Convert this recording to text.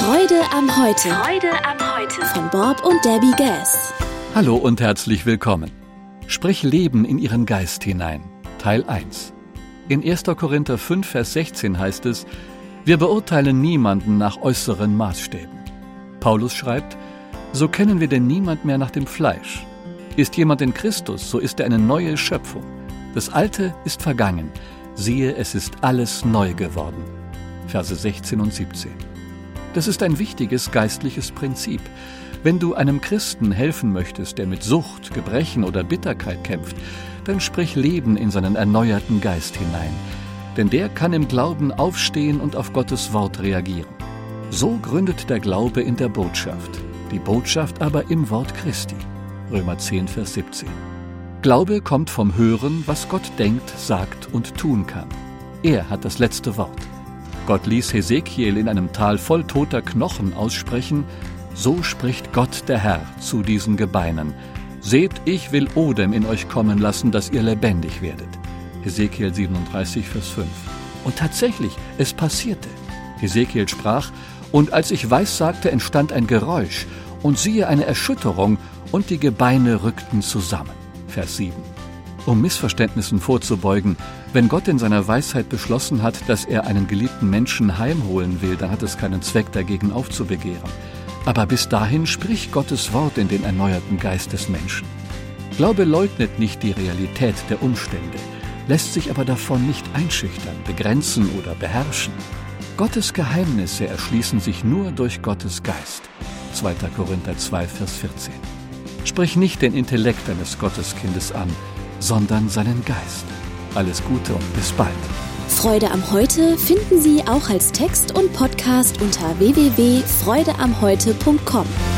Freude am Heute. Freude am Heute. Von Bob und Debbie Gass. Hallo und herzlich willkommen. Sprich Leben in Ihren Geist hinein. Teil 1. In 1. Korinther 5, Vers 16 heißt es: Wir beurteilen niemanden nach äußeren Maßstäben. Paulus schreibt: So kennen wir denn niemand mehr nach dem Fleisch. Ist jemand in Christus, so ist er eine neue Schöpfung. Das Alte ist vergangen. Siehe, es ist alles neu geworden. Verse 16 und 17. Das ist ein wichtiges geistliches Prinzip. Wenn du einem Christen helfen möchtest, der mit Sucht, Gebrechen oder Bitterkeit kämpft, dann sprich Leben in seinen erneuerten Geist hinein. Denn der kann im Glauben aufstehen und auf Gottes Wort reagieren. So gründet der Glaube in der Botschaft, die Botschaft aber im Wort Christi. Römer 10, Vers 17. Glaube kommt vom Hören, was Gott denkt, sagt und tun kann. Er hat das letzte Wort. Gott ließ Hesekiel in einem Tal voll toter Knochen aussprechen: So spricht Gott der Herr zu diesen Gebeinen: Seht, ich will Odem in euch kommen lassen, dass ihr lebendig werdet. Hesekiel 37, Vers 5. Und tatsächlich, es passierte. Hesekiel sprach: Und als ich weissagte, entstand ein Geräusch, und siehe, eine Erschütterung, und die Gebeine rückten zusammen. Vers 7. Um Missverständnissen vorzubeugen: Wenn Gott in seiner Weisheit beschlossen hat, dass er einen geliebten Menschen heimholen will, dann hat es keinen Zweck, dagegen aufzubegehren. Aber bis dahin spricht Gottes Wort in den erneuerten Geist des Menschen. Glaube leugnet nicht die Realität der Umstände, lässt sich aber davon nicht einschüchtern, begrenzen oder beherrschen. Gottes Geheimnisse erschließen sich nur durch Gottes Geist. 2. Korinther 2, Vers 14. Sprich nicht den Intellekt eines Gotteskindes an, sondern seinen Geist. Alles Gute und bis bald. Freude am Heute finden Sie auch als Text und Podcast unter www.freudeamheute.com.